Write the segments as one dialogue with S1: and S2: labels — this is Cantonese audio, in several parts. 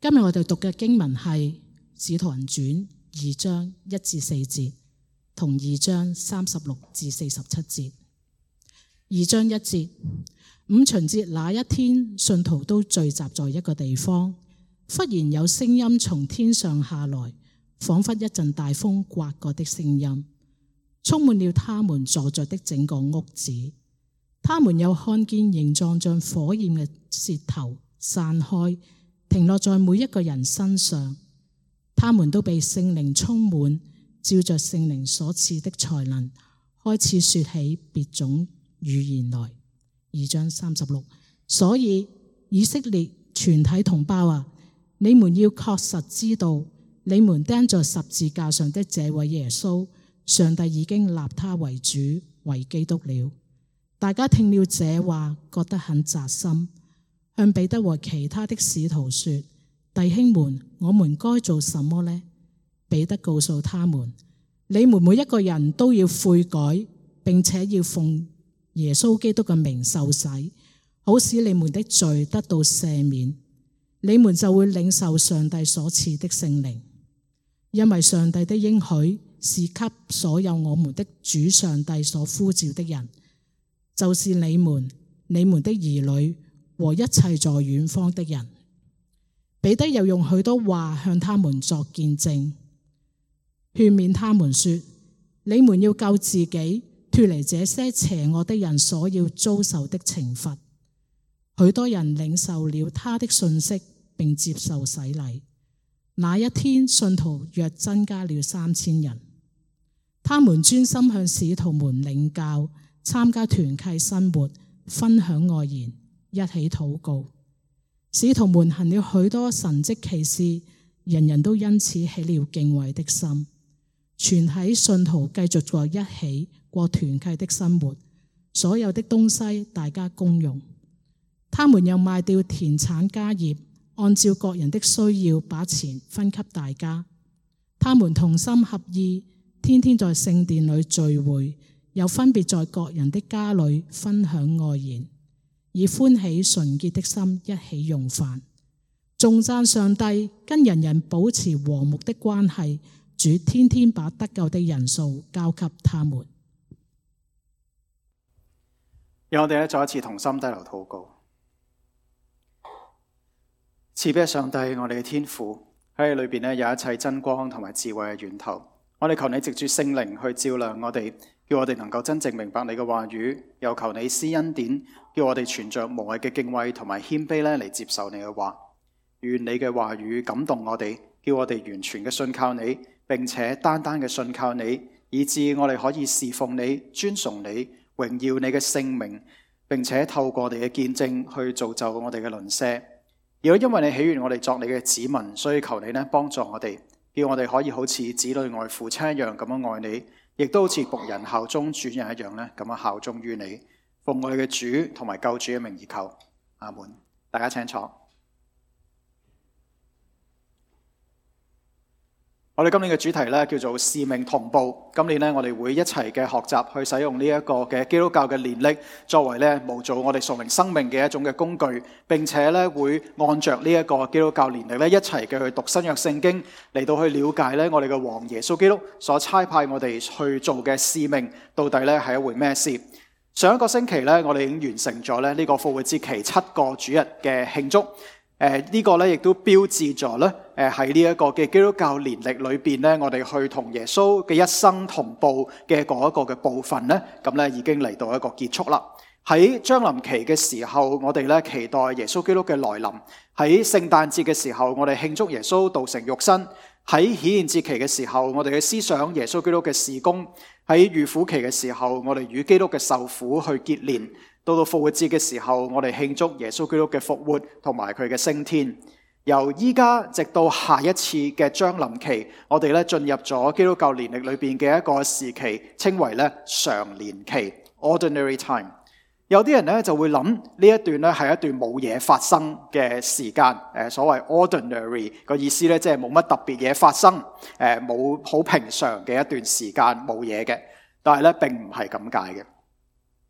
S1: 今日我哋讀嘅經文係《使徒行傳》2章1至4節，同2章36至47節。2章1節，五旬節那一天，信徒都聚集在一個地方，忽然有聲音從天上下來，仿佛一陣大風颳過的聲音，充滿了他們坐着的整個屋子。他們又看見形狀像火焰嘅舌頭散開，停落在每一個人身上，他們都被聖靈充滿，照着聖靈所賜的才能，開始說起別種語言來。2章36，所以以色列全體同胞啊，你們要確實知道，你們釘在十字架上的這位耶穌，上帝已經立他為主為基督了。大家聽了這話，覺得很扎心，向彼得和其他的使徒說：弟兄們，我們該做什麼呢？彼得告訴他們：你們每一個人都要悔改，並且要奉耶穌基督嘅名受洗，好使你們的罪得到赦免，你們就會領受上帝所賜的聖靈。因為上帝的應許是給所有我們的主上帝所呼召的人，就是你們的兒女和一切在遠方的人。彼得又用許多話向他們作見證，勸勉他們說：你們要救自己，脫離這些邪惡的人所要遭受的懲罰。許多人領受了他的信息，並接受洗禮。那一天，信徒約增加了3000人。他們專心向使徒們領教，參加團契生活，分享愛言，一起禱告。使徒們行了許多神蹟奇事，人人都因此起了敬畏的心。全體信徒繼續在一起過團契的生活，所有的東西大家公用。他們又賣掉田產家業，按照各人的需要把錢分給大家。他們同心合意，天天在聖殿裏聚會，又分別在各人的家裏分享愛言，以歡喜純潔的心一起用飯，頌讚上帝，跟人人保持和睦的關係。主天天把得救的人數交給他們。
S2: 讓我哋再一次同心低頭禱告。慈悲嘅上帝，我哋嘅天父，喺裏邊有一切真光同埋智慧嘅源頭。我哋求你藉住聖靈去照亮我哋，叫我哋能夠真正明白你嘅話語，又求你施恩典，叫我哋存着無畏嘅敬畏同埋謙卑嚟接受你嘅話。願你嘅話語感動我哋，叫我哋完全嘅信靠你，並且單單嘅信靠你，以致我哋可以侍奉你、尊崇你、榮耀你嘅聖名，並且透過我哋嘅見證去造就我哋嘅鄰舍。如果因為你喜悅我哋作你嘅子民，所以求你幫助我哋，叫我哋可以好似子女愛父親一樣咁樣愛你，亦都好似僕人效忠主人一樣咁樣效忠於你。奉我哋嘅主同埋救主嘅名而求，阿門。大家請坐。我哋今年嘅主題叫做使命同步。今年我哋會一齊嘅學習去使用呢一個嘅基督教嘅年曆，作為模造我哋屬靈生命嘅一種嘅工具，並且會按着呢一個基督教年曆一齊嘅去讀新約聖經，嚟到去了解我哋嘅王耶穌基督所差派我哋去做嘅使命，到底係一回咩事？上一個星期我哋已經完成咗呢個復活節期7個主日嘅慶祝。呢個亦都標誌咗喺呢一個嘅基督教年曆裏邊我哋去同耶穌嘅一生同步嘅嗰一個嘅部分咁已經嚟到一個結束啦。喺將臨期嘅時候，我哋期待耶穌基督嘅來臨；喺聖誕節嘅時候，我哋慶祝耶穌道成肉身；喺顯現節期嘅時候，我哋嘅思想耶穌基督嘅事工；喺預苦期嘅時候，我哋與基督嘅受苦去結連。到復活節嘅時候，我哋慶祝耶穌基督嘅復活同埋佢嘅升天。由依家直到下一次嘅將臨期，我哋進入咗基督教年曆裏邊嘅一個時期，稱為常年期 （Ordinary Time）。有啲人就會諗呢一段係一段冇嘢發生嘅時間。所謂 ordinary 個意思即係冇乜特別嘢發生，冇好平常嘅一段時間冇嘢嘅。但係並唔係咁解嘅。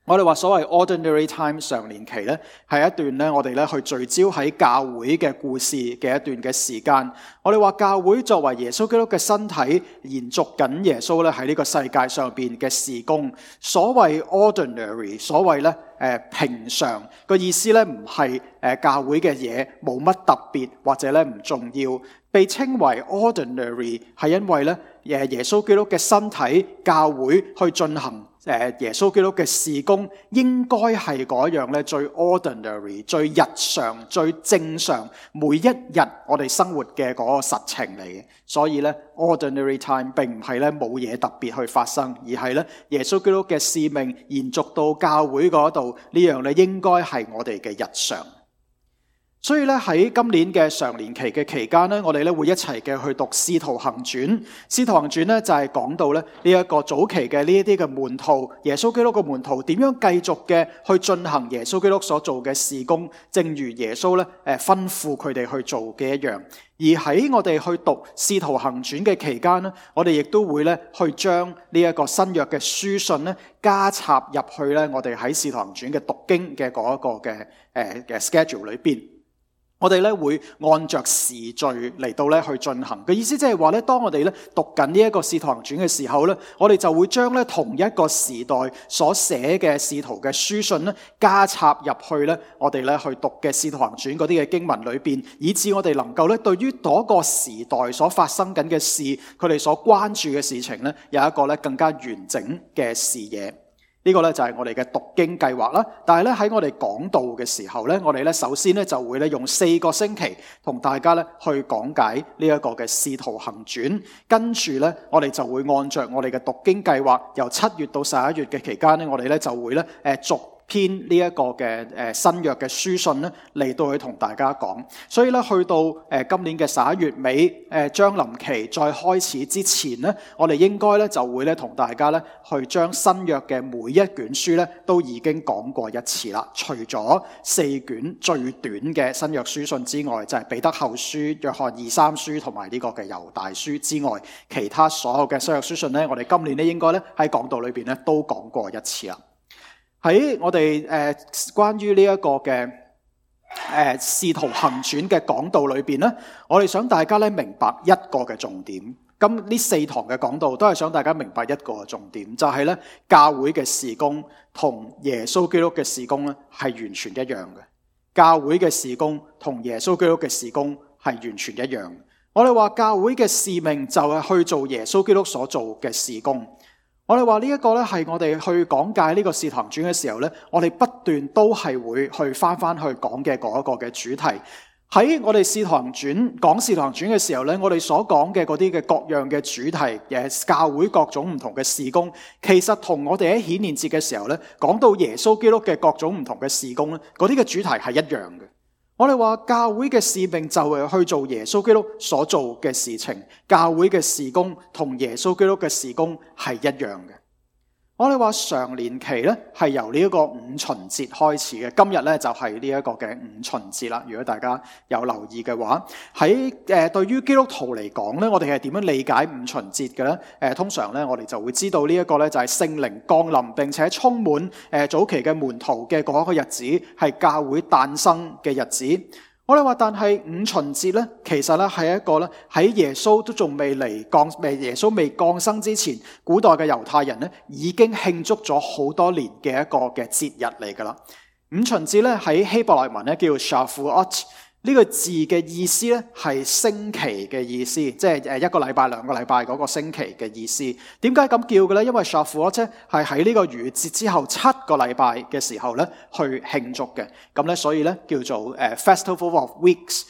S2: 我哋話所謂 ordinary time 常年期咧，係一段咧我哋咧去聚焦喺教會嘅故事嘅一段嘅時間。我哋話教會作為耶穌基督嘅身體，延續緊耶穌咧喺呢個世界上邊嘅事工。所謂 ordinary， 所謂咧平常個意思咧唔係教會嘅嘢冇乜特別或者咧唔重要。被稱為 ordinary 係因為咧耶穌基督嘅身體教會去進行耶穌基督嘅事工，應該係嗰樣咧最 ordinary、最日常、最正常，每一日我哋生活嘅嗰個實情嚟嘅。所以咧 ordinary time 並唔係咧冇嘢特別去發生，而係咧耶穌基督嘅使命延續到教會嗰度，呢樣咧應該係我哋嘅日常。所以咧喺今年嘅常年期嘅期間咧，我哋咧會一齊嘅去讀《使徒行傳》。《使徒行傳》咧就係講到咧呢一個早期嘅呢一啲嘅門徒，耶穌基督嘅門徒點樣繼續嘅去進行耶穌基督所做嘅事工，正如耶穌咧吩咐佢哋去做嘅一樣。而喺我哋去讀《使徒行傳》嘅期間咧，我哋亦都會咧去將呢一個新約嘅書信咧加插入去咧我哋喺《使徒行傳》嘅讀經嘅嗰一個嘅schedule 裏邊。我哋咧會按着時序嚟到咧去進行嘅意思，即係話咧，當我哋咧讀緊呢一個使徒行傳嘅時候咧，我哋就會將咧同一個時代所寫嘅使徒嘅書信咧加插入去咧我哋咧去讀嘅使徒行傳嗰啲嘅經文裏邊，以致我哋能夠咧對於嗰個時代所發生緊嘅事，佢哋所關注嘅事情咧有一個咧更加完整嘅視野。呢個咧就係我哋嘅讀經計劃啦，但係咧喺我哋講道嘅時候咧，我哋咧首先咧就會咧用4個星期同大家咧去講解呢一個嘅使徒行傳，跟住咧我哋就會按着我哋嘅讀經計劃，由7月到11月嘅期間咧，我哋咧就會咧逐篇呢一個嘅新約嘅書信咧嚟到去同大家講。所以咧去到今年嘅11月尾將臨期再開始之前咧，我哋應該咧就會咧同大家咧去將新約嘅每一卷書咧都已經講過一次啦。除咗4卷最短嘅新約書信之外，就係彼得後書、約翰2、3書同埋呢個嘅猶大書之外，其他所有嘅新約書信咧，我哋今年咧應該咧喺講道裏邊咧都講過一次啦。喺我哋關於呢一個嘅使徒行傳嘅講道裏邊咧，我哋想大家咧明白一個嘅重點。咁呢4堂嘅講道都係想大家明白一個嘅重點，就係咧教會嘅事工同耶穌基督嘅事工咧係完全一樣嘅。教會嘅事工同耶穌基督嘅事工係完全一樣。我哋話教會嘅使命就係去做耶穌基督所做嘅事工。我哋話呢一個咧係我哋去講解呢個使徒行傳嘅時候咧，我哋不斷都係會去翻去講嘅嗰一個嘅主題。喺我哋使徒行傳講使徒行傳嘅時候咧，我哋所講嘅嗰啲嘅各樣嘅主題，教會各種唔同嘅事工，其實同我哋喺顯現節嘅時候咧講到耶穌基督嘅各種唔同嘅事工咧，嗰啲嘅主題係一樣嘅。我哋話教會嘅使命就係去做耶穌基督所做嘅事情，教會嘅事工同耶穌基督嘅事工係一樣嘅。我哋話常年期咧係由呢一個五旬節開始嘅，今日咧就係呢一個嘅五旬節啦。如果大家有留意嘅話，喺對於基督徒嚟講咧，我哋係點樣理解五旬節嘅咧？通常咧我哋就會知道呢一個咧就係聖靈降臨並且充滿早期嘅門徒嘅嗰一個日子，係教會誕生嘅日子。我哋話，但係五旬節咧，其實咧係一個咧喺耶穌都仲未耶穌未降生之前，古代嘅猶太人咧已經慶祝咗好多年嘅一個嘅節日嚟噶啦。五旬節咧喺希伯來文咧叫 Shavuot， 呢個字嘅意思咧係星期嘅意思，即係1個禮拜、2個禮拜嗰個星期嘅意思。點解咁叫嘅咧？因為 Shavuot 係喺呢個逾越節之後7個禮拜嘅時候咧去慶祝嘅。咁咧所以咧叫做Festival of Weeks，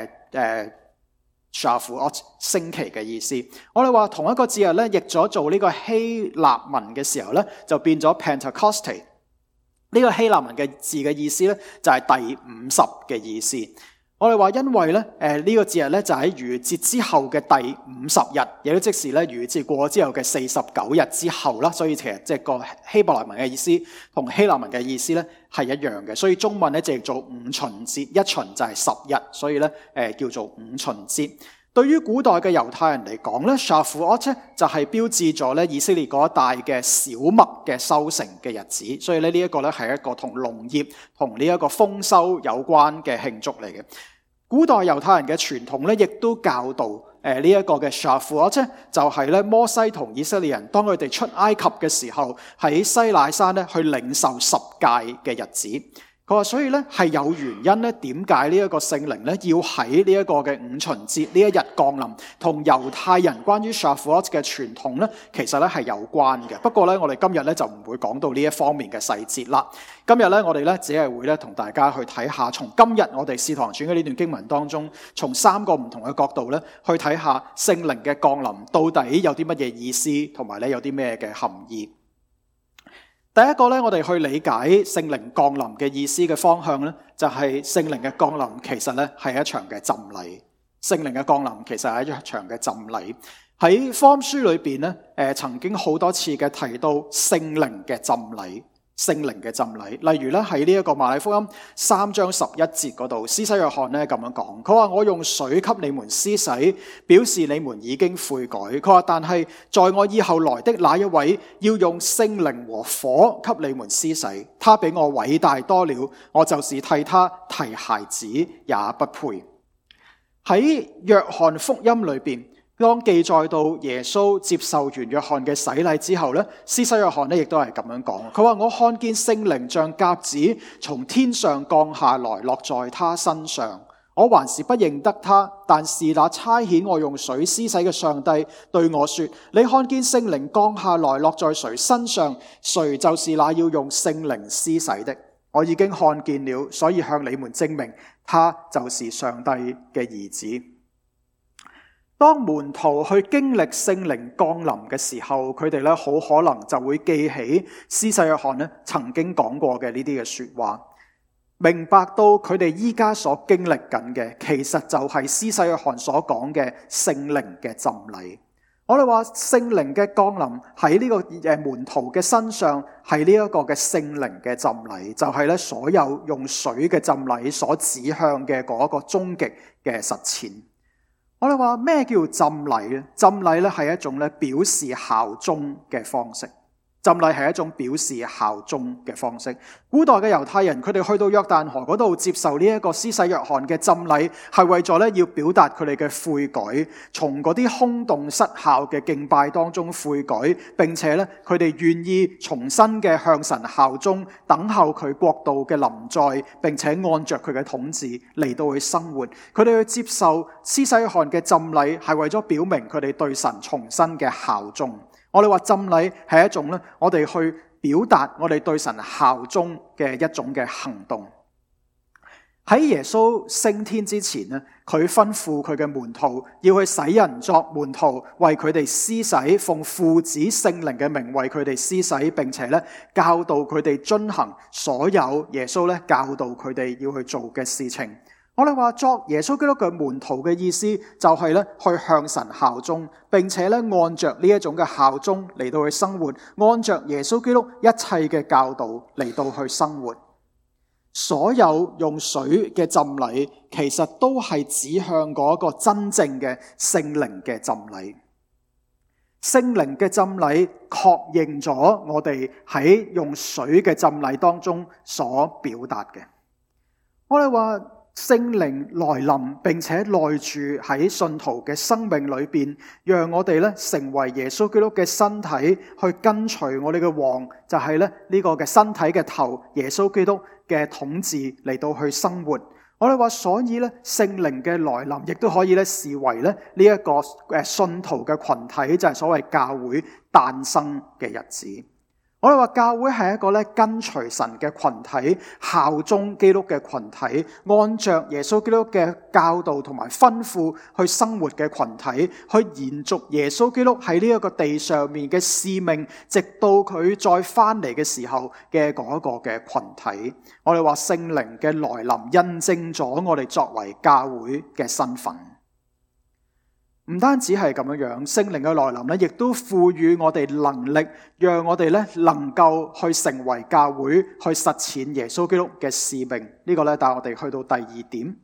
S2: Shavuot 星期嘅意思。我哋話同一個節日咧譯咗做呢個希臘文嘅時候咧，就變咗 Pentecost。呢個希臘文嘅字嘅意思咧就係第50嘅意思。我哋話因為咧，呢個節日咧就喺逾越節之後嘅第50日，亦都即是咧逾越節過咗之後嘅49日之後啦，所以其實即係個希伯來文嘅意思同希臘文嘅意思咧係一樣嘅，所以中文咧就叫做五旬節，一旬就係10日，所以咧叫做五旬節。 對於古代嘅猶太人嚟講咧，Shavuot就係標誌咗咧以色列嗰一帶嘅小麥嘅收成嘅日子，所以咧呢一個咧係一個同農業同呢一個豐收有關嘅慶祝嚟嘅。古代猶太人嘅傳統咧，亦都教導呢一個嘅 Shavuot 就係咧摩西同以色列人當佢哋出埃及嘅時候，喺西乃山咧去領受十誡嘅日子。佢話所以咧係有原因咧，點解呢一個聖靈咧要喺呢一個嘅五旬節呢一日降臨，同猶太人關於 Shavuot 嘅傳統咧，其實咧係有關嘅。不過咧，我哋今日咧就唔會講到呢一方面嘅細節啦。今日咧，我哋咧只係會咧同大家去睇下，從今日我哋《使徒行傳》嘅呢段經文當中，從三個唔同嘅角度咧去睇下聖靈嘅降臨到底有啲乜嘢意思，同埋咧有啲咩嘅含義。第一個咧，我哋去理解聖靈降臨嘅意思嘅方向咧，就係聖靈嘅降臨其實咧係一場嘅浸禮。聖靈嘅降臨其實係一場嘅浸禮。喺福音書裏邊咧，曾經好多次嘅提到聖靈嘅浸禮。聖靈嘅浸禮，例如咧喺呢一個馬太福音3章11節嗰度，施洗約翰咧咁樣講，佢話我用水給你們施洗，表示你們已經悔改。佢話但係在我以後來的那一位，要用聖靈和火給你們施洗，他比我偉大多了，我就是替他提孩子也不配。喺約翰福音裏邊，當記載到耶穌接受完約翰嘅洗禮之後咧，施洗約翰咧亦都係咁樣講，佢話我看見聖靈像鴿子從天上降下來，落在他身上，我還是不認得他，但是那差遣我用水施洗嘅上帝對我說，你看見聖靈降下來落在誰身上，誰就是那要用聖靈施洗的。我已經看見了，所以向你們證明他就是上帝嘅兒子。當門徒去經歷聖靈降臨嘅時候，佢哋咧好可能就會記起施洗約翰咧曾經講過嘅呢啲嘅說話，明白到佢哋依家所經歷緊嘅，其實就係施洗約翰所講嘅聖靈嘅浸禮。我哋話聖靈嘅降臨喺呢個門徒嘅身上，係呢一個嘅聖靈嘅浸禮，就係咧所有用水嘅浸禮所指向嘅嗰個終極嘅實踐。我哋話咩叫浸禮咧？浸禮咧係一種咧表示效忠嘅方式。浸禮係一種表示效忠嘅方式。古代嘅猶太人，佢哋去到約旦河嗰度接受呢一個施洗約翰嘅浸禮，係為咗咧要表達佢哋嘅悔改，從嗰啲空洞失效嘅敬拜當中悔改，並且咧佢哋願意重新嘅向神效忠，等候佢國度嘅臨在，並且按着佢嘅統治嚟到去生活。佢哋去接受施洗約翰嘅浸禮，係為咗表明佢哋對神重新嘅效忠。我哋話浸禮係一種咧，我哋去表達我哋對神效忠嘅一種嘅行動。喺耶穌升天之前咧，佢吩咐佢嘅門徒要去使人作門徒，為佢哋施洗，奉父子聖靈嘅名為佢哋施洗，並且咧教導佢哋遵行所有耶穌咧教導佢哋要去做嘅事情。我哋話作耶穌基督嘅門徒嘅意思就係咧去向神效忠，並且咧按着呢一種嘅效忠嚟到去生活，按着耶穌基督一切嘅教導嚟到去生活。所有用水嘅浸禮，其實都係指向嗰個真正嘅聖靈嘅浸禮。聖靈嘅浸禮確認咗我哋喺用水嘅浸禮當中所表達嘅。我哋話聖靈來臨，並且內住喺信徒嘅生命裏邊，讓我哋咧成為耶穌基督嘅身體，去跟隨我哋嘅王，就係咧呢個嘅身體嘅頭耶穌基督嘅統治嚟到去生活。我哋話，所以咧聖靈嘅來臨，亦都可以咧視為咧呢一個信徒嘅群體，就係所謂教會誕生嘅日子。我哋話教會係一個咧跟隨神嘅群體，效忠基督嘅群體，按着耶穌基督嘅教導同埋吩咐去生活嘅群體，去延續耶穌基督喺呢一個地上面嘅使命，直到佢再翻嚟嘅時候嘅嗰一個嘅群體。我哋話聖靈嘅來臨印證咗我哋作為教會嘅身份。唔單止係咁樣，聖靈嘅來臨咧，亦都賦予我哋能力，讓我哋咧能夠去成為教會，去實踐耶穌基督嘅使命。呢個咧帶我哋去到第二點。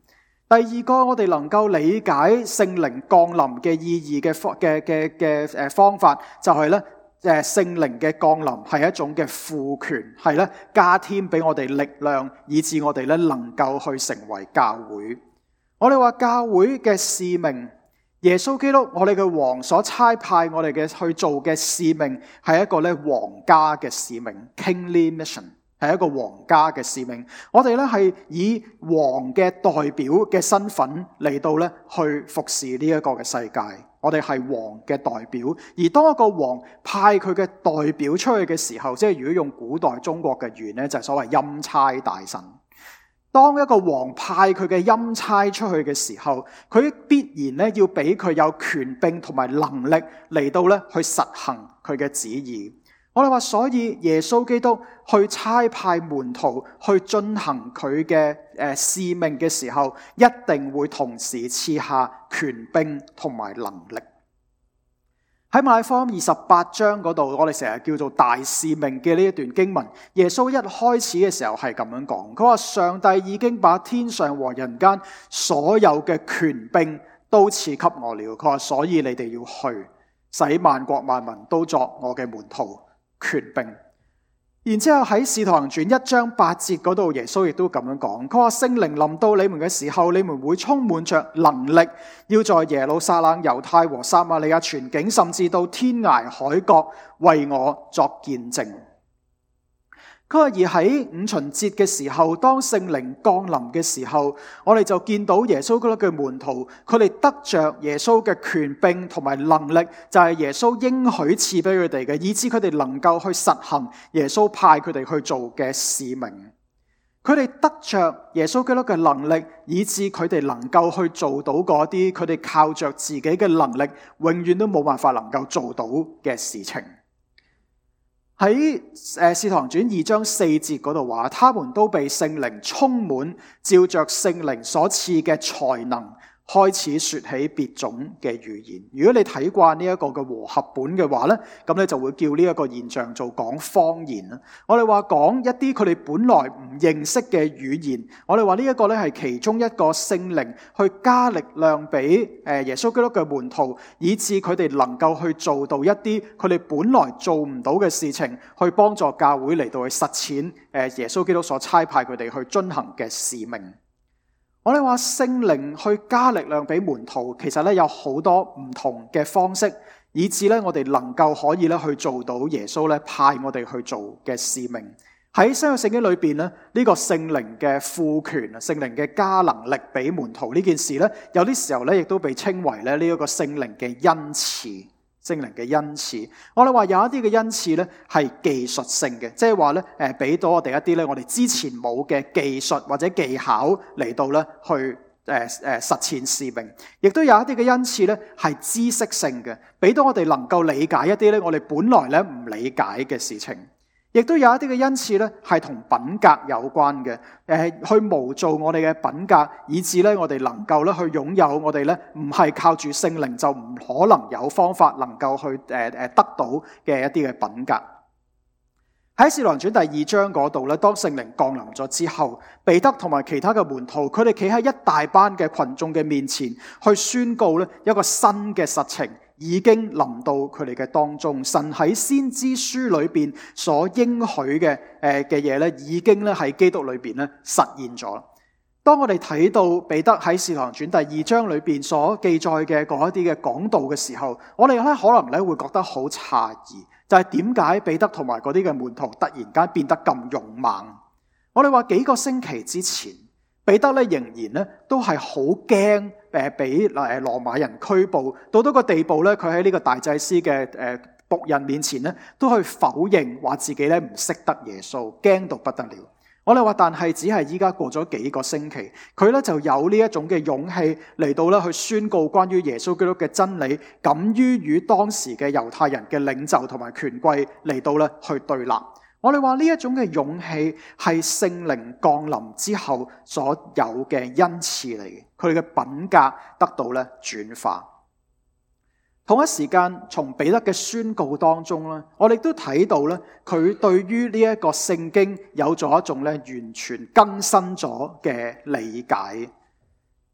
S2: 第二個我哋能夠理解聖靈降臨嘅意義嘅方法，就係咧聖靈嘅降臨係一種嘅賦權，係咧加添俾我哋力量，以致我哋咧能夠去成為教會。我哋話教會嘅使命，耶穌基督我哋嘅王所差派我哋嘅去做嘅使命，係一個咧皇家嘅使命 ，kingly mission。係一個皇家嘅使命，我哋咧係以王嘅代表嘅身份嚟到咧去服侍呢一個嘅世界。我哋係王嘅代表，而當一個王派佢嘅代表出去嘅時候，即係如果用古代中國嘅語言咧，就係所謂欽差大臣。當一個王派佢嘅欽差出去嘅時候，佢必然咧要俾佢有權柄同埋能力嚟到咧去實行佢嘅旨意。我哋話，所以耶穌基督去差派門徒去進行佢嘅使命嘅時候，一定會同時賜下權柄同埋能力。喺馬太福音28章嗰度，我哋成日叫做大使命嘅呢一段經文，耶穌一開始嘅時候係咁樣講，佢話上帝已經把天上和人間所有嘅權柄都賜給我了。佢話，所以你哋要去，使萬國萬民都作我嘅門徒。權柄。然之後喺使徒行傳1章8節嗰度，耶穌亦都咁樣講，佢話聖靈臨到你們嘅時候，你們會充滿着能力，要在耶路撒冷、猶太和撒瑪利亞全境，甚至到天涯海角，為我作見證。佢話而喺五旬節嘅時候，當聖靈降臨嘅時候，我哋就見到耶穌嗰啲嘅門徒，佢哋得着耶穌嘅權柄同埋能力，就係耶穌應許賜俾佢哋嘅，以致佢哋能夠去實行耶穌派佢哋去做嘅使命。佢哋得着耶穌基督嘅能力，以致佢哋能夠去做到嗰啲佢哋靠着自己嘅能力永遠都冇辦法能夠做到嘅事情。喺使徒行傳2章4節嗰度話，他們都被聖靈充滿，照着聖靈所賜嘅才能，開始說起別種嘅語言。如果你睇慣呢一個嘅和合本嘅話咧，咁你就會叫呢一個現象做講方言啦。我哋話講一啲佢哋本來唔認識嘅語言，我哋話呢一個咧係其中一個聖靈去加力量俾耶穌基督嘅門徒，以致佢哋能夠去做到一啲佢哋本來做唔到嘅事情，去幫助教會嚟到去實踐耶穌基督所差派佢哋去遵行嘅使命。我哋話聖靈去加力量俾門徒，其實咧有好多唔同嘅方式，以致咧我哋能夠可以咧去做到耶穌咧派我哋去做嘅使命。喺新約聖經裏邊咧，呢個聖靈嘅賦權、聖靈嘅加能力俾門徒呢件事咧，有啲時候咧亦都被稱為咧呢一個聖靈嘅恩賜。聖靈嘅恩賜，我哋話有一啲嘅恩賜咧係技術性嘅，即係話咧俾到我哋一啲咧我哋之前冇嘅技術或者技巧嚟到咧去實踐使命，亦都有一啲嘅恩賜咧係知識性嘅，俾到我哋能夠理解一啲咧我哋本來咧唔理解嘅事情。亦都有一啲嘅恩賜咧，係同品格有關嘅，去模造我哋嘅品格，以致咧我哋能夠咧去擁有我哋咧唔係靠住聖靈就唔可能有方法能夠去得到嘅一啲嘅品格。喺使徒行傳第2章嗰度咧，當聖靈降臨咗之後，彼得同埋其他嘅門徒，佢哋企喺一大班嘅群眾嘅面前，去宣告咧一個新嘅實情。已經臨到佢哋嘅當中，神喺先知書裏邊所應許嘅嘢咧，已經咧喺基督裏邊咧實現咗。當我哋睇到彼得喺使徒行傳第2章裏邊所記載嘅嗰一啲嘅講道嘅時候，我哋咧可能咧會覺得好詫異，就係點解彼得同埋嗰啲嘅門徒突然間變得咁勇猛？我哋話幾個星期之前，彼得咧仍然咧都係好驚俾羅馬人拘捕，到個地步咧，佢喺呢個大祭司嘅僕人面前咧，都去否認話自己咧唔識得耶穌，驚到不得了。我哋話，但係只係依家過咗幾個星期，佢咧就有呢一種嘅勇氣嚟到咧去宣告關於耶穌基督嘅真理，敢於與當時嘅猶太人嘅領袖同埋權貴嚟到咧去對立。我哋話呢一種嘅勇氣係聖靈降臨之後所有嘅恩賜嚟嘅，佢哋嘅品格得到咧轉化。同一時間，從彼得嘅宣告當中咧，我哋都睇到咧，佢對於呢一個聖經有咗一種咧完全更新咗嘅理解。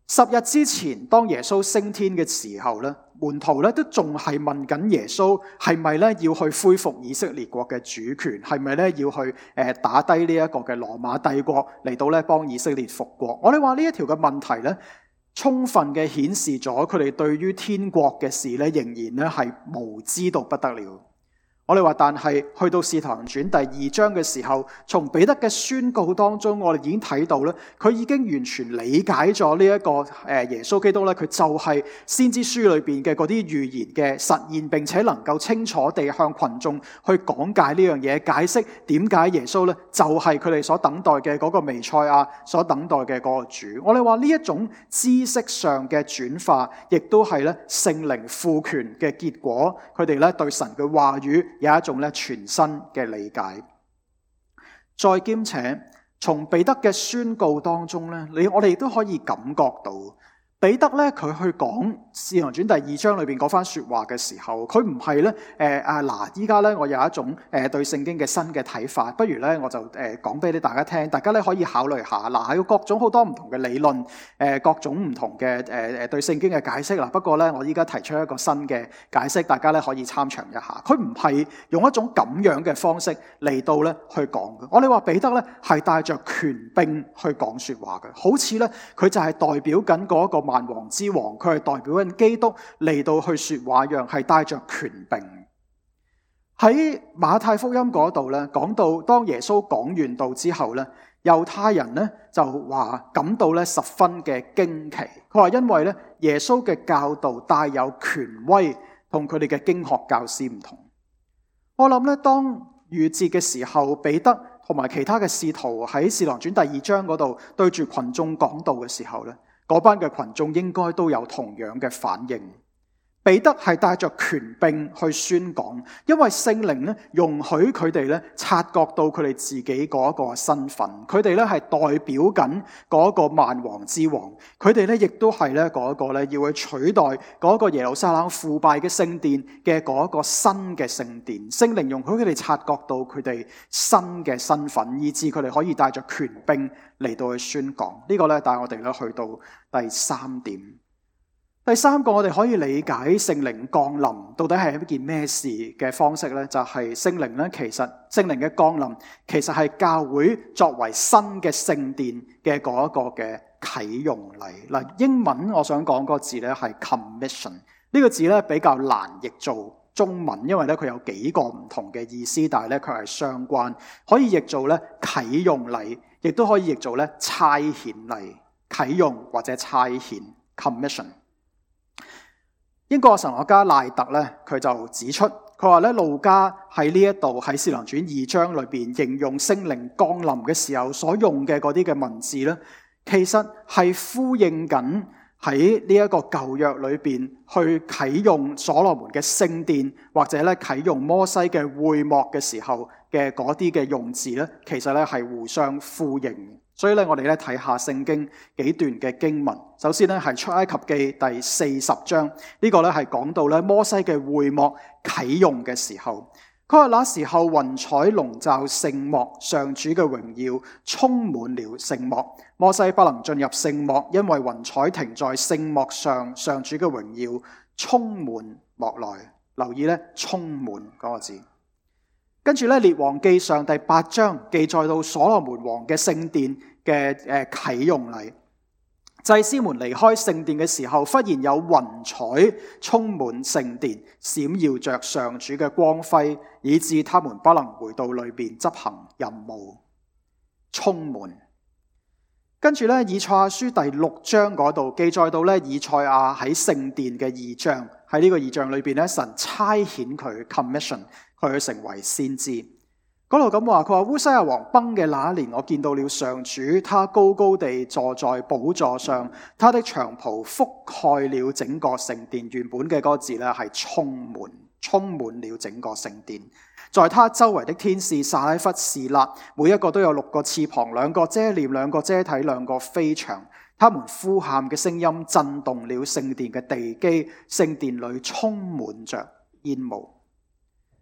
S2: 10日之前，當耶穌升天嘅時候咧，門徒咧都仲係問緊耶穌係咪咧要去恢復以色列國嘅主權，係咪咧要去打低呢一個嘅羅馬帝國嚟到咧幫以色列復國。我哋話呢一條嘅問題咧，充分嘅顯示咗佢哋對於天國嘅事咧，仍然咧係無知到不得了。我哋話，但係去到《使徒行傳》第2章嘅時候，從彼得嘅宣告當中，我哋已經睇到咧，佢已經完全理解咗呢一個耶穌基督咧，佢就係先知書裏邊嘅嗰啲預言嘅實現，並且能夠清楚地向群眾去講解呢樣嘢，解釋點解耶穌咧就係佢哋所等待嘅嗰個彌賽亞，所等待嘅嗰個主。我哋話呢一種知識上嘅轉化，亦都係咧聖靈賦權嘅結果，佢哋咧對神嘅話語有一種咧全新嘅理解，再兼且從彼得嘅宣告當中咧，我哋亦都可以感覺到彼得咧佢去講《使徒行傳》第2章裏邊嗰番說話嘅時候，佢唔係咧依家咧我有一種對聖經嘅新嘅睇法，不如咧我就講俾大家聽，大家咧可以考慮下。係各種好多唔同嘅理論，各種唔同嘅對聖經嘅解釋啦。不過咧我依家提出一個新嘅解釋，大家咧可以參詳一下。佢唔係用一種咁樣嘅方式嚟到咧去講嘅。我哋話彼得咧係帶着權柄去講說話嘅，好似咧佢就係代表緊嗰個萬王之王，佢係代表緊基督嚟到去說話一樣，係帶着權柄。喺馬太福音嗰度咧，講到當耶穌講完道之後咧，猶太人咧就話感到咧十分嘅驚奇。佢話因為咧耶穌嘅教導帶有權威，同佢哋嘅經學教師唔同。我諗咧當逾節嘅時候，彼得同埋其他嘅使徒喺《使徒行傳》第2章嗰度對住群眾講道嘅時候咧，嗰班嘅群眾應該都有同樣嘅反應。彼得係帶着權柄去宣講，因為聖靈咧容許佢哋咧察覺到佢哋自己嗰個身份，佢哋咧係代表緊嗰個萬王之王，佢哋咧亦都係咧嗰個咧要去取代嗰個耶路撒冷腐敗嘅聖殿嘅嗰個新嘅聖殿。聖靈容許佢哋察覺到佢哋新嘅身份，以致佢哋可以帶着權柄嚟到去宣講。呢個咧帶我哋咧去到第3點。第3個我哋可以理解聖靈降臨到底係一件咩事嘅方式呢？就係聖靈咧，其實聖靈嘅降臨其實係教會作為新嘅聖殿嘅嗰一個嘅啟用禮。嗱，英文我想講個字咧係 commission， 呢個字咧比較難譯做中文，因為咧佢有幾個唔同嘅意思，但係咧佢係相關，可以譯做咧啟用禮，亦都可以譯做咧差遣禮，啟用或者差遣 commission。英國神學家賴特咧，佢就指出，佢話咧路加喺呢一度喺《使徒行傳》2章裏邊形容聖靈降臨嘅時候所用嘅嗰啲嘅文字咧，其實係呼應緊喺呢一個舊約裏邊去啟用所羅門嘅聖殿，或者咧啟用摩西嘅會幕嘅時候嘅嗰啲嘅用字咧，其實咧係互相呼應。所以咧，我哋咧睇下聖經幾段嘅經文。首先咧係出埃及記第40章，呢個咧係講到咧摩西嘅會幕啟用嘅時候。佢話那時候雲彩籠罩聖幕，上主嘅榮耀充滿了聖幕。摩西不能進入聖幕，因為雲彩停在聖幕上，上主嘅榮耀充滿幕內。留意咧充滿嗰個字。跟住咧，列王記上第8章記載到所羅門王嘅聖殿嘅啟用禮。祭司們離開聖殿嘅時候，忽然有雲彩充滿聖殿，閃耀着上主嘅光輝，以致他們不能回到裏邊執行任務。充滿。跟住咧，以賽亞書第6章嗰度記載到咧，以賽亞喺聖殿嘅異象，喺呢個異象裏邊咧，神差遣佢 commission。佢成為先知，嗰度咁話，佢話烏西亞王崩嘅那一年，我見到了上主，他高高地坐在寶座上，他的長袍覆蓋了整個聖殿。原本嘅嗰個字咧係充滿了整個聖殿。在他周圍的天使撒拉弗士勒，每一個都有6個翅膀，2個遮臉，2個遮體，2個飛翔。他們呼喊嘅聲音震動了聖殿嘅地基，聖殿裏充滿着煙霧。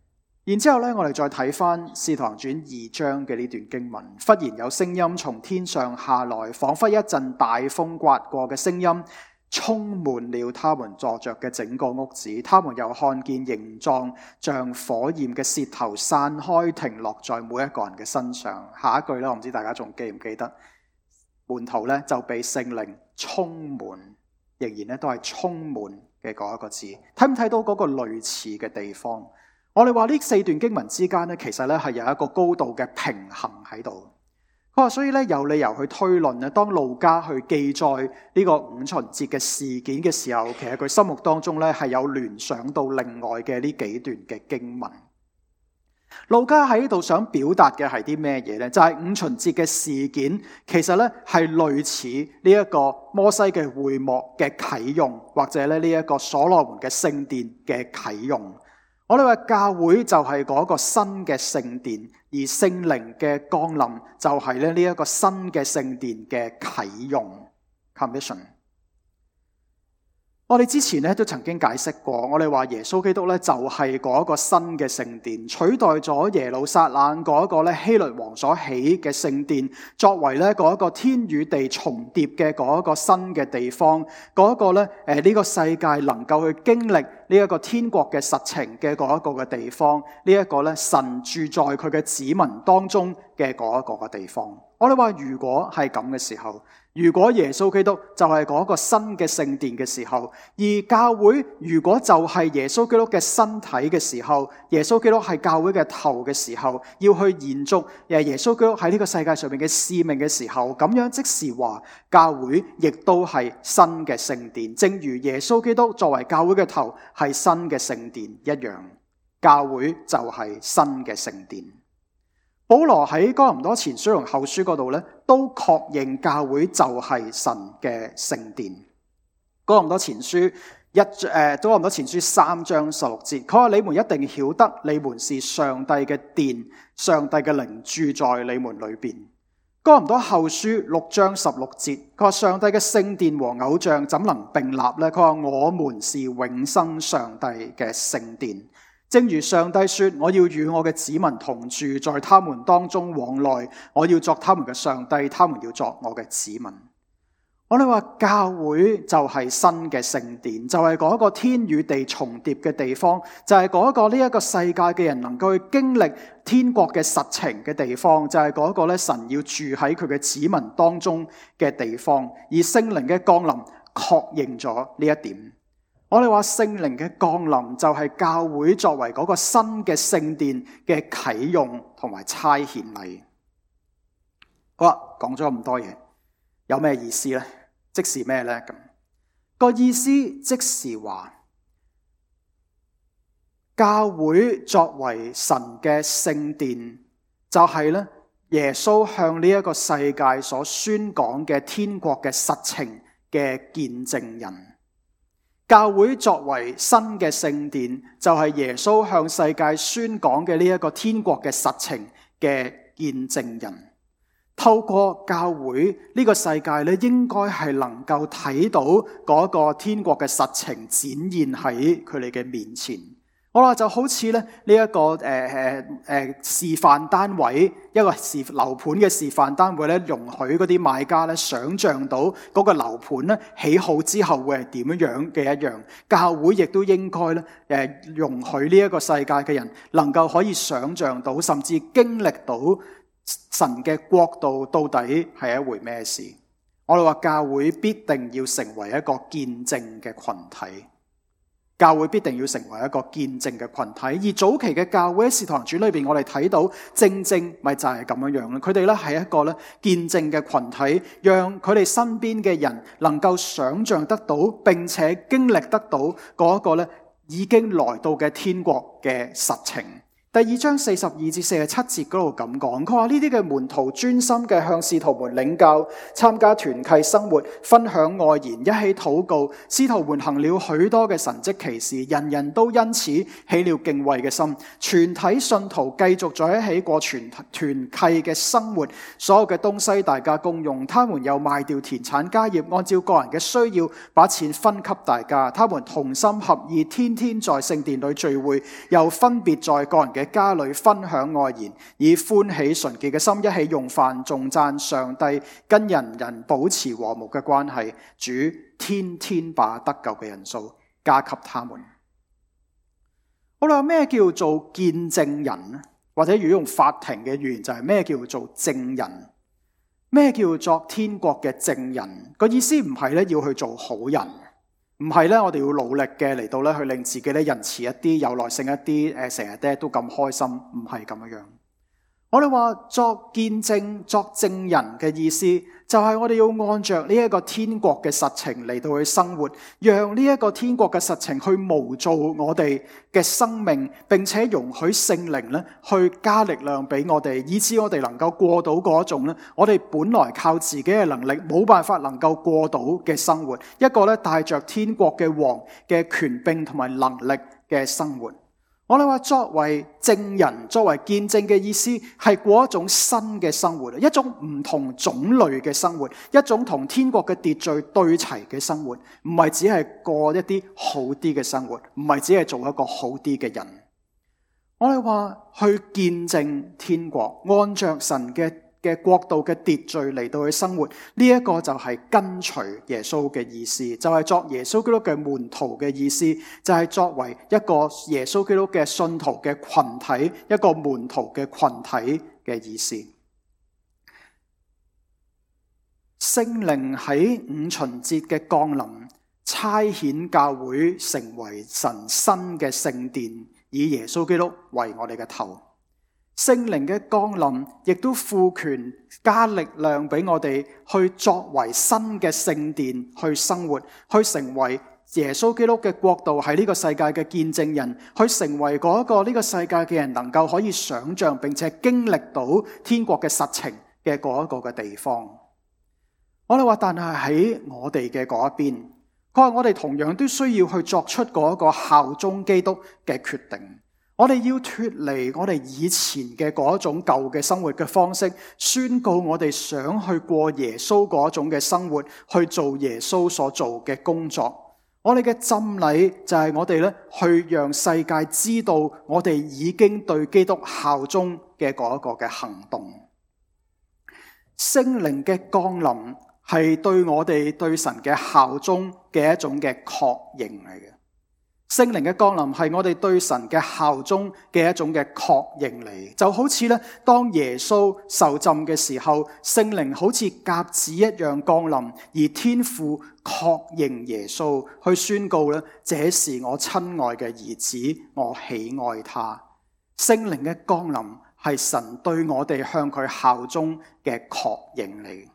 S2: 然之後咧，我哋再睇翻《使徒行傳》2章嘅呢段經文，忽然有聲音從天上下來，仿佛一陣大風刮過嘅聲音，充滿了他們坐着嘅整個屋子。他們又看見形狀像火焰嘅舌頭散開，停落在每一個人嘅身上。下一句咧，我唔知大家仲記唔記得？門徒咧就被聖靈充滿，仍然咧都係充滿嘅嗰一個字。睇唔睇到嗰個類似嘅地方？我哋話呢4段經文之間咧，其實咧係有一個高度嘅平衡喺度。佢話所以咧有理由去推論咧，當路加去記載呢個五旬節嘅事件嘅時候，其實佢心目當中咧係有聯想到另外嘅呢幾段嘅經文。路加喺呢度想表達嘅係啲咩嘢呢？就係五旬節嘅事件，其實咧係類似呢一個摩西嘅會幕嘅啟用，或者咧呢一個所羅門嘅聖殿嘅啟用。我哋話教會就係嗰個新嘅聖殿，而聖靈嘅降臨就係咧呢一個新嘅聖殿嘅啟用 commission。我哋之前咧都曾經解釋過，我哋話耶穌基督咧就係嗰一個新嘅聖殿，取代咗耶路撒冷嗰一個咧希律王所起嘅聖殿，作為咧嗰一個天與地重疊嘅嗰一個新嘅地方，嗰一個咧呢個世界能夠去經歷呢一個天國嘅實情嘅嗰一個嘅地方，呢一個咧神住在佢嘅子民當中嘅嗰一個嘅地方。我哋話如果係咁嘅時候，如果耶穌基督就係嗰個新嘅聖殿嘅時候，而教會如果就係耶穌基督嘅身體嘅時候，耶穌基督係教會嘅頭嘅時候，要去延續耶穌基督喺呢個世界上面嘅使命嘅時候，咁樣即是話教會亦都係新嘅聖殿，正如耶穌基督作為教會嘅頭係新嘅聖殿一樣，教會就係新嘅聖殿。保羅喺哥林多前書同後書嗰度咧，都確認教會就係神嘅聖殿。哥林多前書3章16節，佢話你們一定曉得，你們是上帝嘅殿，上帝嘅靈住在你們裏邊。哥林多後書6章16節，佢話上帝嘅聖殿和偶像怎能並立呢？佢話我們是永生上帝嘅聖殿。正如上帝說，我要與我嘅子民同住，在他們當中往來，我要作他們嘅上帝，他們要作我嘅子民。我哋話教會就係新嘅聖殿，就係嗰個天與地重疊嘅地方，就係嗰個呢一個世界嘅人能夠去經歷天國嘅實情嘅地方，就係嗰個咧神要住喺佢嘅子民當中嘅地方。而聖靈嘅降臨確認咗呢一點。我哋話聖靈嘅降臨就係教會作為嗰個新嘅聖殿嘅啟用同埋差遣禮。好啦，講咗咁多嘢，有咩意思呢？即是咩呢？咁個意思即是話，教會作為神嘅聖殿，就係咧耶穌向呢一個世界所宣講嘅天國嘅實情嘅見證人。教會作為新嘅聖殿，就係耶穌向世界宣講嘅呢一個天國嘅實情嘅見證人。透過教會呢個世界咧，應該係能夠睇到嗰個天國嘅實情展現喺佢哋嘅面前。我話就好似咧呢一個示範單位，一個樓盤嘅示範單位咧，容許嗰啲買家咧想像到嗰個樓盤咧起好之後會係點樣嘅一樣。教會亦都應該咧容許呢一個世界嘅人能夠可以想像到，甚至經歷到神嘅國度到底係一回咩事。我哋話教會必定要成為一個見證嘅群體。教會必定要成為一個見證嘅群體，而早期嘅教會喺《使徒行傳》裏邊，我哋睇到正咪就係咁樣樣。佢哋咧係一個咧見證嘅群體，讓佢哋身邊嘅人能夠想象得到，並且經歷得到嗰一個咧已經來到嘅天國嘅實情。第2章42至47節嗰度咁講，佢話呢啲嘅門徒專心嘅向使徒們領教，參加團契生活，分享愛言，一起禱告。使徒們行了許多嘅神蹟奇事，人人都因此起了敬畏嘅心。全體信徒繼續在一起過團契嘅生活，所有嘅東西大家共用。他們又賣掉田產家業，按照個人嘅需要把錢分給大家。他們同心合意，天天在聖殿裏聚會，又分別在個人嘅嘅家裏分享愛言，以歡喜純潔嘅心一起用飯，頌讚上帝，跟人人保持和睦嘅關係。主天天把得救嘅人數加給他們。好啦，咩叫做見證人？或者如果用法庭嘅語言就係咩叫做證人？咩叫做天國嘅證人？個意思唔係咧要去做好人，唔係咧我哋要努力嘅嚟到咧去令自己咧仁慈一啲、有耐性一啲，成日咧都咁開心，唔係咁樣。我哋話作見證、作證人嘅意思，就係我哋要按着呢一個天國嘅實情嚟到去生活，讓呢一個天國嘅實情去模造我哋嘅生命，並且容許聖靈咧去加力量俾我哋，以致我哋能夠過到嗰種咧，我哋本來靠自己嘅能力冇辦法能夠過到嘅生活，一個咧帶着天國嘅王嘅權柄同埋能力嘅生活。我哋話作為證人、作為見證嘅意思係過一種新嘅生活，一種唔同種類嘅生活，一種同天國嘅秩序對齊嘅生活，唔係只係過一啲好啲嘅生活，唔係只係做一個好啲嘅人。我哋話去見證天國，按着神嘅國度嘅秩序嚟到去生活，呢一個就係跟隨耶穌嘅意思，就係作耶穌基督嘅門徒嘅意思，就係作為一個耶穌基督嘅信徒嘅群體，一個門徒嘅群體嘅意思。聖靈喺五旬節嘅降臨，差遣教會成為神新嘅聖殿，以耶穌基督為我哋嘅頭。聖靈嘅降臨亦都賦權加力量俾我哋去作為新嘅聖殿去生活，去成為耶穌基督嘅國度喺呢個世界嘅見證人，去成為嗰一個呢個世界嘅人能夠可以想象並且經歷到天國嘅實情嘅嗰一個嘅地方。我哋話，但係喺我哋嘅嗰一邊，佢話我哋同樣都需要去作出嗰一個效忠基督嘅決定。我哋要脫離我哋以前嘅嗰種舊嘅生活嘅方式，宣告我哋想去過耶穌嗰種嘅生活，去做耶穌所做嘅工作。我哋嘅浸禮就係我哋咧去讓世界知道我哋已經對基督效忠嘅嗰一個嘅行動。聖靈嘅降臨係對我哋對神嘅效忠嘅一種嘅確認嚟嘅。聖靈嘅降臨係我哋對神嘅效忠嘅一種嘅確認嚟，就好似咧，當耶穌受浸嘅時候，聖靈好似鴿子一樣降臨，而天父確認耶穌，去宣告咧，這是我親愛嘅兒子，我喜愛他。聖靈嘅降臨係神對我哋向佢效忠嘅確認嚟。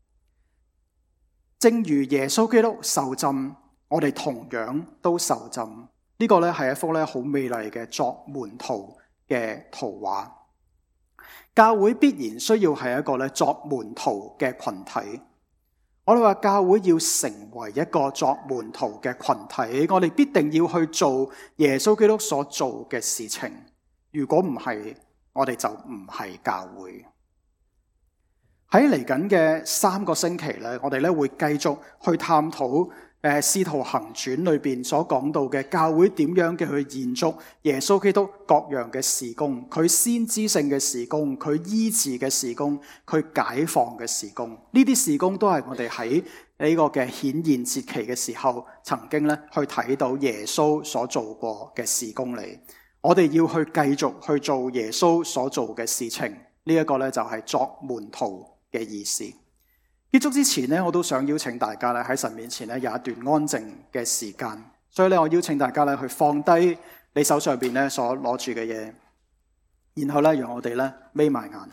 S2: 正如耶穌基督受浸，我哋同樣都受浸。呢個咧係一幅咧好美麗嘅作門徒嘅圖畫。教會必然需要係一個咧作門徒嘅群體。我哋話教會要成為一個作門徒嘅群體，我哋必定要去做耶穌基督所做嘅事情。如果唔係，我哋就唔係教會。喺嚟緊嘅3個星期咧，我哋咧會繼續去探討使徒行傳裏邊所講到嘅教會點樣嘅去延續耶穌基督各樣嘅事工，佢先知性嘅事工，佢醫治嘅事工，佢解放嘅事工，呢啲事工都係我哋喺呢個嘅顯現節期嘅時候曾經咧去睇到耶穌所做過嘅事工嚟。我哋要去繼續去做耶穌所做嘅事情，呢一個咧就係作門徒嘅意思。結束之前呢，我都想邀請大家咧喺神面前咧有一段安靜嘅時間，所以咧我邀請大家咧去放低你手上邊咧所攞住嘅嘢，然後咧讓我哋咧眯埋眼。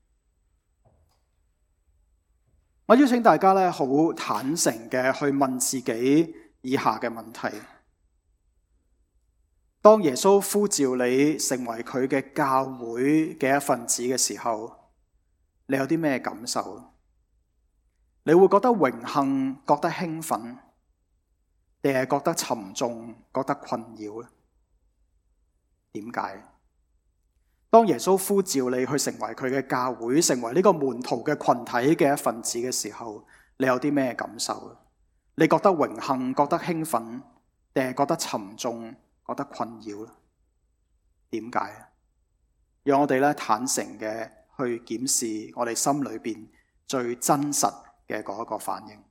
S2: 我邀請大家咧好坦誠嘅去問自己以下嘅問題：當耶穌呼召你成為佢嘅教會嘅一份子嘅時候，你有啲咩感受？你會覺得榮幸，覺得興奮，定係覺得沉重，覺得困擾呢？點解？當耶穌呼召你去成為佢嘅教會，成為呢個門徒嘅群體嘅一份子嘅時候，你有啲咩感受？你覺得榮幸，覺得興奮，定係覺得沉重，覺得困擾呢？點解？ 讓我哋咧坦誠嘅去檢視我哋心裏邊最真實嘅嗰一個反應。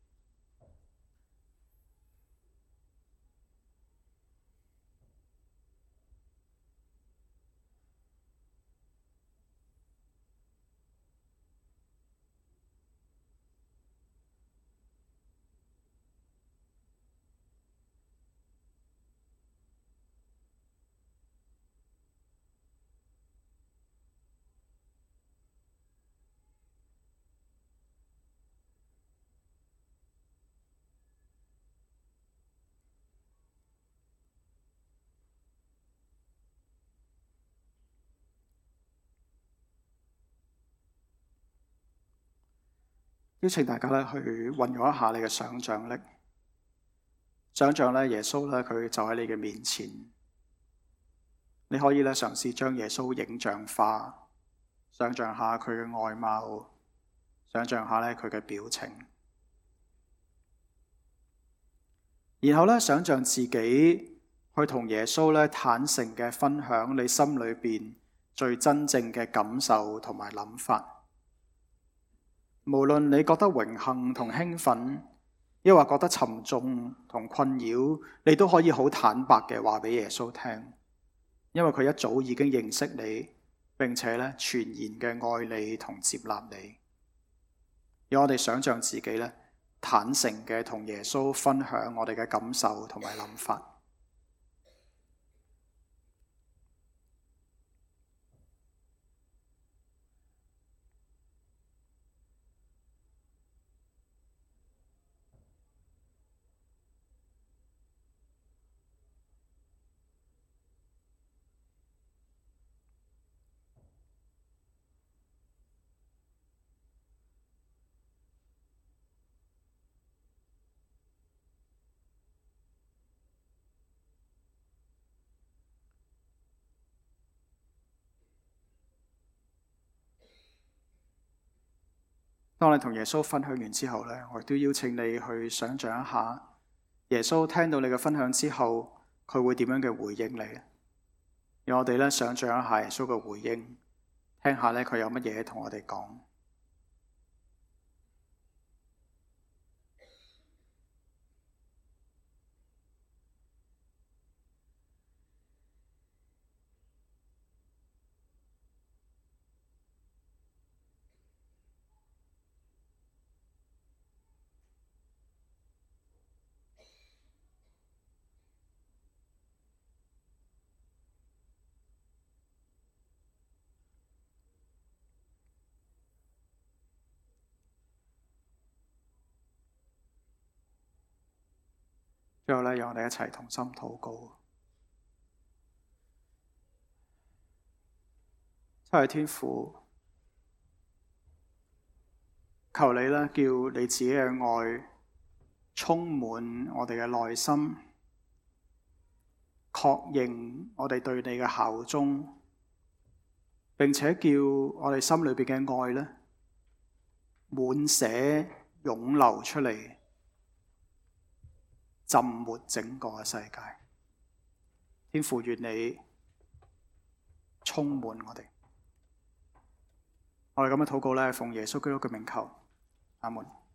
S2: 邀請大家咧去運用一下你嘅想像力，想像咧耶穌咧佢就喺你嘅面前，你可以咧嘗試將耶穌影像化，想像下佢嘅外貌，想像下咧佢嘅表情，然後咧想像自己去同耶穌咧坦誠嘅分享你心裏邊最真正嘅感受同埋諗法。無論你覺得榮幸同興奮，抑或覺得沉重同困擾，你都可以好坦白嘅話俾耶穌聽，因為佢一早已經認識你，並且咧全然嘅愛你同接納你。讓我哋想象自己咧坦誠嘅同耶穌分享我哋嘅感受同埋諗法。當你同耶穌分享完之後咧，我亦都邀請你去想像一下，耶穌聽到你嘅分享之後，佢會點樣嘅回應你？讓我哋咧想像一下耶穌嘅回應，聽下咧佢有乜嘢同我哋講。最後咧，讓我哋一齊同心禱告。親愛的天父，求你咧叫你自己嘅愛充滿我哋嘅內心，確認我哋對你嘅效忠，並且叫我哋心裏邊嘅愛咧滿瀉湧流出嚟，浸沒整個嘅世界。天父，願你充滿我哋。我哋咁樣禱告咧，奉耶穌基督嘅名求，阿門。